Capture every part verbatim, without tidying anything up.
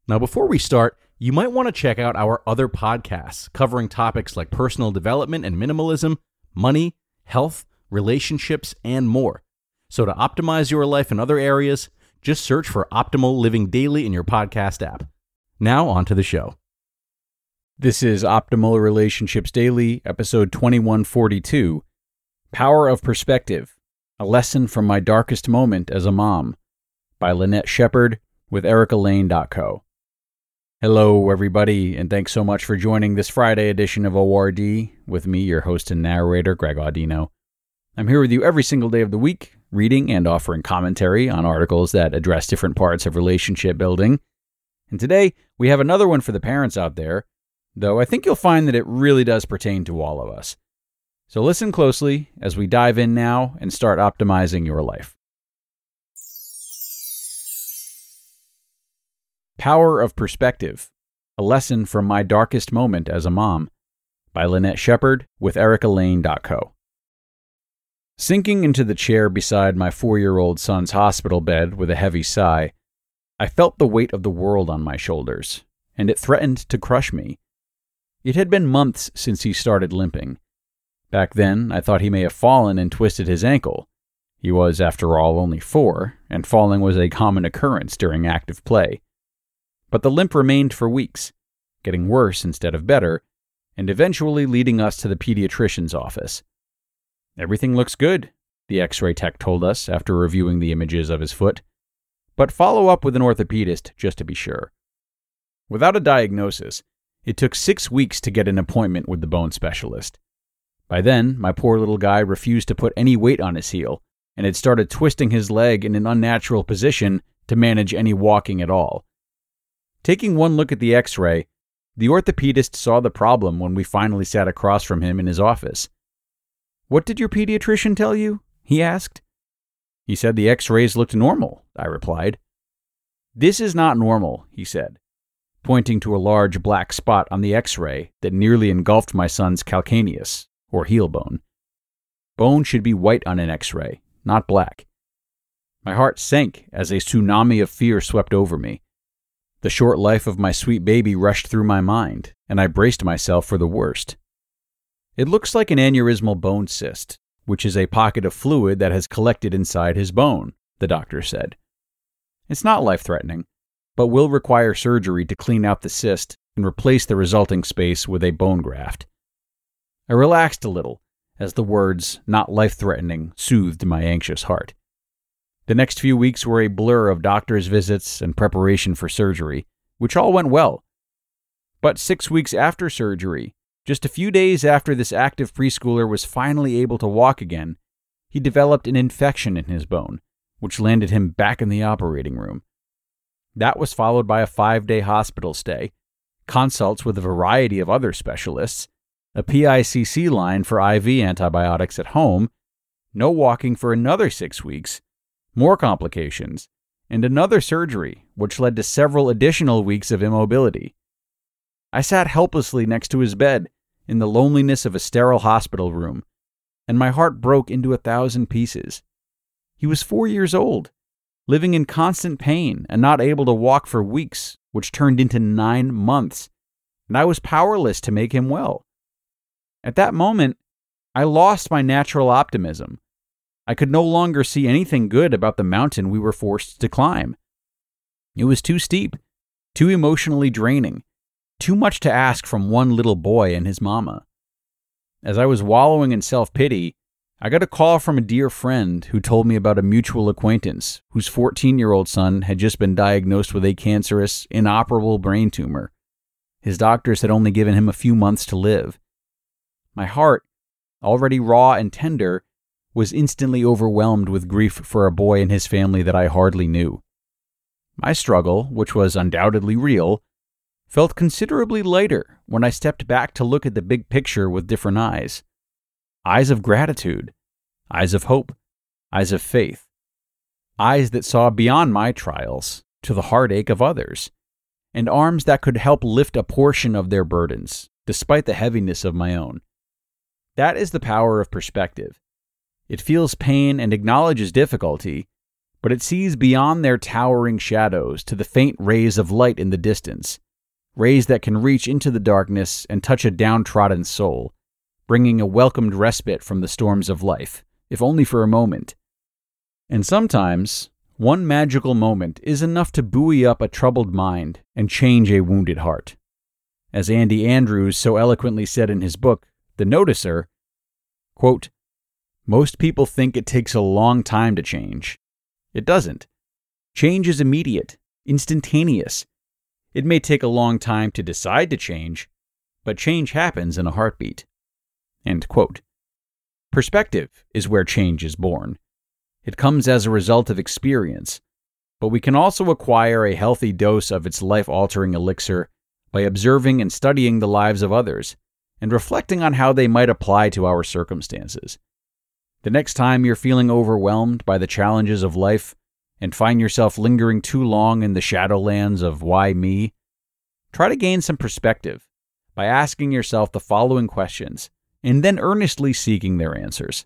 Now, before we start, you might want to check out our other podcasts covering topics like personal development and minimalism, money, health, relationships, and more. So to optimize your life in other areas, just search for Optimal Living Daily in your podcast app. Now, on to the show. This is Optimal Relationships Daily, episode twenty-one forty-two, Power of Perspective, A Lesson from My Darkest Moment as a Mom, by Lynette Shepard with Erica Lane dot co. Hello, everybody, and thanks so much for joining this Friday edition of O R D with me, your host and narrator, Greg Audino. I'm here with you every single day of the week, reading and offering commentary on articles that address different parts of relationship building. And today, we have another one for the parents out there, though I think you'll find that it really does pertain to all of us. So listen closely as we dive in now and start optimizing your life. Power of Perspective, A Lesson from My Darkest Moment as a Mom, by Lynette Shepard with Erica Lane dot co. Sinking into the chair beside my four-year-old son's hospital bed with a heavy sigh, I felt the weight of the world on my shoulders, and it threatened to crush me. It had been months since he started limping. Back then, I thought he may have fallen and twisted his ankle. He was, after all, only four, and falling was a common occurrence during active play. But the limp remained for weeks, getting worse instead of better, and eventually leading us to the pediatrician's office. Everything looks good, the X-ray tech told us after reviewing the images of his foot, but follow up with an orthopedist just to be sure. Without a diagnosis, it took six weeks to get an appointment with the bone specialist. By then, my poor little guy refused to put any weight on his heel, and had started twisting his leg in an unnatural position to manage any walking at all. Taking one look at the X-ray, the orthopedist saw the problem when we finally sat across from him in his office. "What did your pediatrician tell you?" he asked. "He said the X-rays looked normal," I replied. "This is not normal," he said, pointing to a large black spot on the X-ray that nearly engulfed my son's calcaneus, or heel bone. Bone should be white on an X-ray, not black. My heart sank as a tsunami of fear swept over me. The short life of my sweet baby rushed through my mind, and I braced myself for the worst. "It looks like an aneurysmal bone cyst, which is a pocket of fluid that has collected inside his bone," the doctor said. "It's not life-threatening, but will require surgery to clean out the cyst and replace the resulting space with a bone graft." I relaxed a little as the words, "not life-threatening," soothed my anxious heart. The next few weeks were a blur of doctor's visits and preparation for surgery, which all went well. But six weeks after surgery, just a few days after this active preschooler was finally able to walk again, he developed an infection in his bone, which landed him back in the operating room. That was followed by a five-day hospital stay, consults with a variety of other specialists, a P I C C line for I V antibiotics at home, no walking for another six weeks, more complications, and another surgery, which led to several additional weeks of immobility. I sat helplessly next to his bed in the loneliness of a sterile hospital room, and my heart broke into a thousand pieces. He was four years old, living in constant pain and not able to walk for weeks, which turned into nine months, and I was powerless to make him well. At that moment, I lost my natural optimism. I could no longer see anything good about the mountain we were forced to climb. It was too steep, too emotionally draining, too much to ask from one little boy and his mama. As I was wallowing in self-pity, I got a call from a dear friend who told me about a mutual acquaintance whose fourteen-year-old son had just been diagnosed with a cancerous, inoperable brain tumor. His doctors had only given him a few months to live. My heart, already raw and tender, was instantly overwhelmed with grief for a boy and his family that I hardly knew. My struggle, which was undoubtedly real, felt considerably lighter when I stepped back to look at the big picture with different eyes. Eyes of gratitude, eyes of hope, eyes of faith, eyes that saw beyond my trials to the heartache of others, and arms that could help lift a portion of their burdens, despite the heaviness of my own. That is the power of perspective. It feels pain and acknowledges difficulty, but it sees beyond their towering shadows to the faint rays of light in the distance, rays that can reach into the darkness and touch a downtrodden soul, bringing a welcomed respite from the storms of life, if only for a moment. And sometimes, one magical moment is enough to buoy up a troubled mind and change a wounded heart. As Andy Andrews so eloquently said in his book, The Noticer, quote, "Most people think it takes a long time to change. It doesn't. Change is immediate, instantaneous. It may take a long time to decide to change, but change happens in a heartbeat." End quote. Perspective is where change is born. It comes as a result of experience, but we can also acquire a healthy dose of its life-altering elixir by observing and studying the lives of others and reflecting on how they might apply to our circumstances. The next time you're feeling overwhelmed by the challenges of life and find yourself lingering too long in the shadowlands of why me, try to gain some perspective by asking yourself the following questions and then earnestly seeking their answers.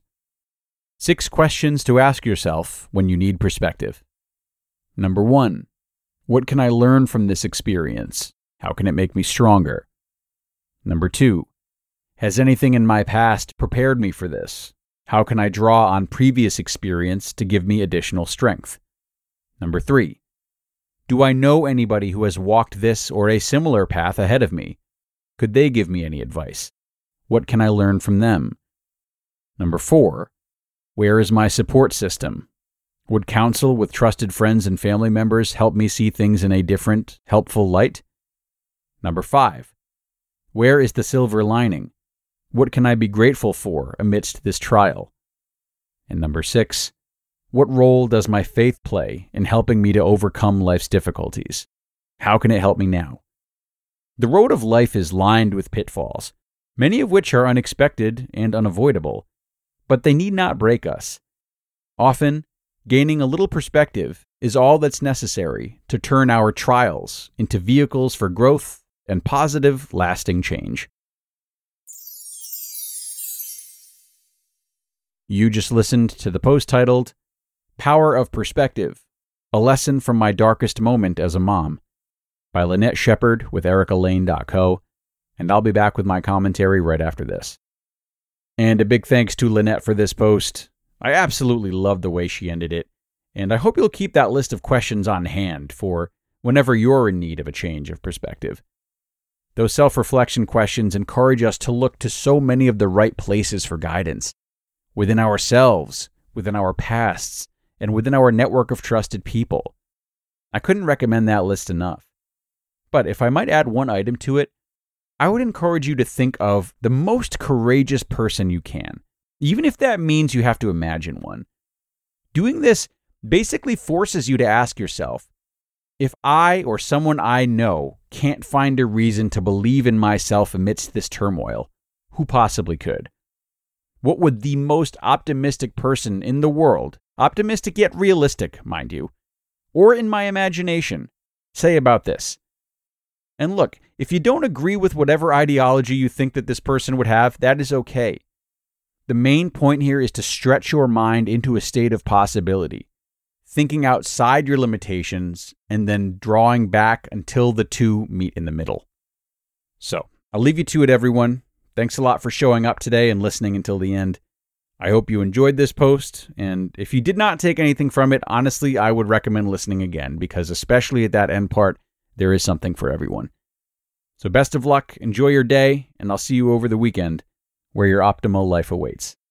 Six questions to ask yourself when you need perspective. Number one, what can I learn from this experience? How can it make me stronger? Number two, has anything in my past prepared me for this? How can I draw on previous experience to give me additional strength? Number three, do I know anybody who has walked this or a similar path ahead of me? Could they give me any advice? What can I learn from them? Number four, where is my support system? Would counsel with trusted friends and family members help me see things in a different, helpful light? Number five, where is the silver lining? What can I be grateful for amidst this trial? And number six, what role does my faith play in helping me to overcome life's difficulties? How can it help me now? The road of life is lined with pitfalls, many of which are unexpected and unavoidable, but they need not break us. Often, gaining a little perspective is all that's necessary to turn our trials into vehicles for growth and positive, lasting change. You just listened to the post titled, Power of Perspective, A Lesson from My Darkest Moment as a Mom, by Lynette Shepard with Erica Lane dot co, and I'll be back with my commentary right after this. And a big thanks to Lynette for this post. I absolutely loved the way she ended it, and I hope you'll keep that list of questions on hand for whenever you're in need of a change of perspective. Those self-reflection questions encourage us to look to so many of the right places for guidance, within ourselves, within our pasts, and within our network of trusted people. I couldn't recommend that list enough. But if I might add one item to it, I would encourage you to think of the most courageous person you can, even if that means you have to imagine one. Doing this basically forces you to ask yourself, if I or someone I know can't find a reason to believe in myself amidst this turmoil, who possibly could? What would the most optimistic person in the world, optimistic yet realistic, mind you, or in my imagination, say about this? And look, if you don't agree with whatever ideology you think that this person would have, that is okay. The main point here is to stretch your mind into a state of possibility, thinking outside your limitations and then drawing back until the two meet in the middle. So, I'll leave you to it, everyone. Thanks a lot for showing up today and listening until the end. I hope you enjoyed this post, and if you did not take anything from it, honestly, I would recommend listening again, because especially at that end part, there is something for everyone. So best of luck, enjoy your day, and I'll see you over the weekend, where your optimal life awaits.